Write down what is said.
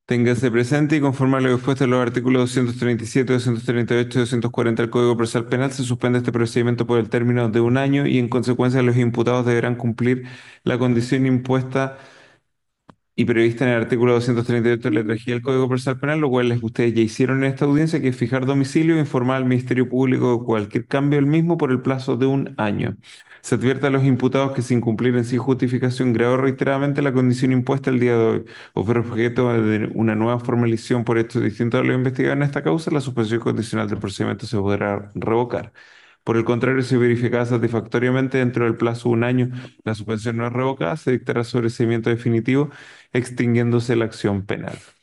Téngase presente y conforme a lo dispuesto en los artículos 237, 238 y 240 del Código Procesal Penal, se suspende este procedimiento por el término de un año y en consecuencia los imputados deberán cumplir la condición impuesta y prevista en el artículo 238 letra G del Código Procesal Penal, lo cual ustedes ya hicieron en esta audiencia, que es fijar domicilio e informar al Ministerio Público de cualquier cambio del mismo por el plazo de un año. Se advierte a los imputados que sin cumplir en sin justificación grave reiteradamente la condición impuesta el día de hoy o fuera objeto de una nueva formalización por hechos distintos a lo investigado en esta causa, la suspensión condicional del procedimiento se podrá revocar. Por el contrario, si verificada satisfactoriamente dentro del plazo de un año, la suspensión no es revocada, se dictará sobreseimiento definitivo, extinguiéndose la acción penal.